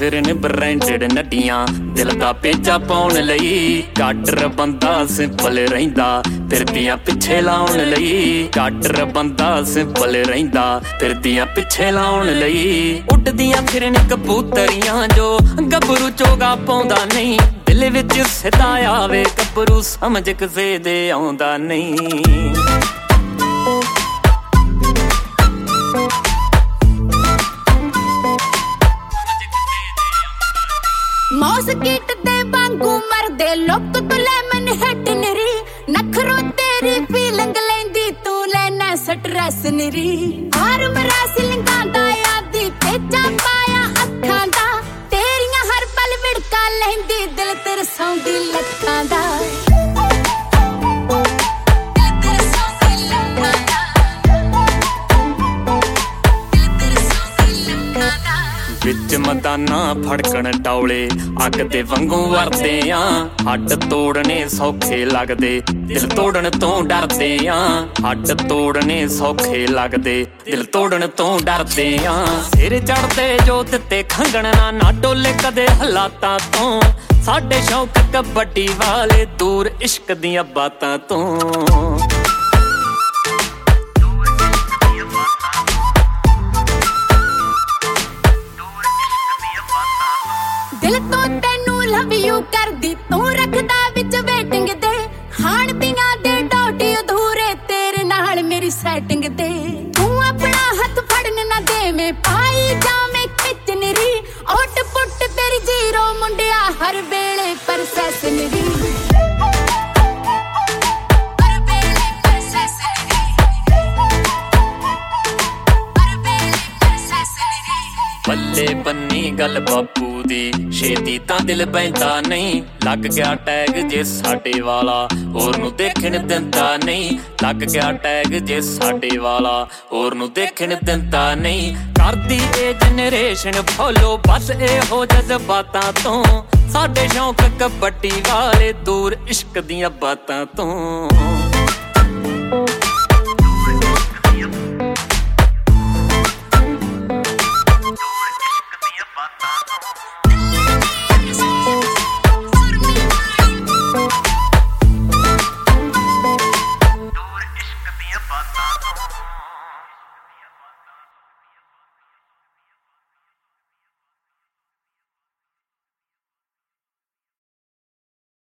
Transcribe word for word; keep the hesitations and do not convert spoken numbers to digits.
ਫਿਰਨ ਬ੍ਰਾਂਡਡ ਨੱਡੀਆਂ ਦਿਲ ਦਾ ਪੇਚਾ ਪਾਉਣ ਲਈ ਕਾਟਰ ਬੰਦਾ ਸਿੰਪਲ ਰਹਿੰਦਾ ਫਿਰਦੀਆਂ ਪਿੱਛੇ ਲਾਉਣ ਲਈ ਕਾਟਰ ਬੰਦਾ ਸਿੰਪਲ ਰਹਿੰਦਾ ਫਿਰਦੀਆਂ ਪਿੱਛੇ ਲਾਉਣ ਲਈ ਉੱਡਦੀਆਂ ਫਿਰਨ ਕਬੂਤਰੀਆਂ ਜੋ ਗੱਭਰੂ ਚੋਗਾ ਪਾਉਂਦਾ ਨਹੀਂ ਦਿਲ ਵਿੱਚ ਸਿੱਧਾ ਆਵੇ ਗੱਭਰੂ ਸਮਝ ਕਿਸੇ ਦੇ ਆਉਂਦਾ ਨਹੀਂ ਮੌਸਕੀਟ ਦੇ ਵਾਂਗੂ ਮਰਦੇ ਲੋਕ ਤੂੰ ਲੈ ਮਨ ਹਟ ਨਰੀ ਨਖਰੋ ਤੇਰੀ ਫੀਲਿੰਗ ਲੈਂਦੀ ਤੂੰ ਲੈਣਾ ਸਟ੍ਰੈਸ ਨਰੀ ਹਾਰ ਮਰਾ ਸਿਲੰਗਾਂ ਦਾ ਆਦੀ ਪੇਚਾ ਪਾਇਆ ਅੱਖਾਂ ਦਾ ਤੇਰੀਆਂ ਹਰ ਪਲ ਵਿੜਕਾ ਲੈਂਦੀ ਦਿਲ ਤਰਸਾਉਂਦੀ ਲੱਖਾਂ ਦਾ ਵਿੱਚ ਮਦਾਨਾ ਫੜਕਣ ਟੌਲੇ ਅੱਗ ਦੇ ਵਾਂਗੂ ਵਰਦੇ ਆ ਹੱਡ ਤੋੜਨੇ ਸੌਖੇ ਲੱਗਦੇ ਦਿਲ ਤੋੜਨ ਤੋਂ ਡਰਦੇ ਆ ਹੱਡ ਤੋੜਨੇ ਸੌਖੇ ਲੱਗਦੇ ਦਿਲ ਤੋੜਨ ਤੋਂ ਡਰਦੇ ਆ ਸਿਰ ਚੜਦੇ ਜੋ ਦਿੱਤੇ ਖੰਗਣਾ ਨਾ ਡੋਲੇ ਕਦੇ ਹਾਲਾਤਾਂ ਤੋਂ ਸਾਡੇ ਸ਼ੌਕ ਕਬੱਡੀ ਵਾਲੇ ਦੂਰ ਇਸ਼ਕ ਦੀਆਂ ਬਾਤਾਂ ਤੋਂ ਦਿਲ ਤੋਂ ਤੈਨੂੰ ਲਵ ਯੂ ਕਰਦੀ ਤੂੰ ਰੱਖਦਾ ਵਿੱਚ ਵੇਟਿੰਗ ਦੇ ਖਾਣ ਪੀਆਂ ਦੇ ਡੋਟੀ ਅਧੂਰੇ ਤੇਰੇ ਨਾਲ ਮੇਰੀ ਸੈਟਿੰਗ ਦੇ ਤੂੰ ਆਪਣਾ ਹੱਥ ਫੜਨ ਨਾ ਦੇਵੇਂ ਪਾਈ ਜਾਵੇਂ ਖਿੱਚ ਨਰੀ ਓਟ ਪੁੱਟ ਤੇਰੀ ਜ਼ੀਰੋ ਮੁੰਡਿਆ ਹਰ ਵੇਲੇ ਪ੍ਰੋਸੈਸ ਨਰੀ ਬੱਲੇ ਬੰਨੀ ਗੱਲ ਬਾਪੂ ਦੀ ਛੇਤੀ ਤਾਂ ਦਿਲ ਬੈਂਦਾ ਨਹੀਂ ਲੱਗ ਗਿਆ ਟੈਗ ਜੇ ਸਾਡੇ ਵਾਲਾ ਹੋਰ ਨੂੰ ਦੇਖਣ ਦਿੰਦਾ ਨਹੀਂ ਲੱਗ ਗਿਆ ਟੈਗ ਜੇ ਸਾਡੇ ਵਾਲਾ ਹੋਰ ਨੂੰ ਦੇਖਣ ਦਿੰਦਾ ਨਹੀਂ ਕਰਦੀ ਇਹ ਜਨਰੇਸ਼ਨ ਫੋਲੋ ਬਸ ਇਹੋ ਜਜ਼ਬਾਤਾਂ ਤੋਂ ਸਾਡੇ ਸ਼ੌਕ ਕਬੱਡੀ ਵਾਲੇ ਦੂਰ ਇਸ਼ਕ ਦੀਆਂ ਬਾਤਾਂ ਤੋਂ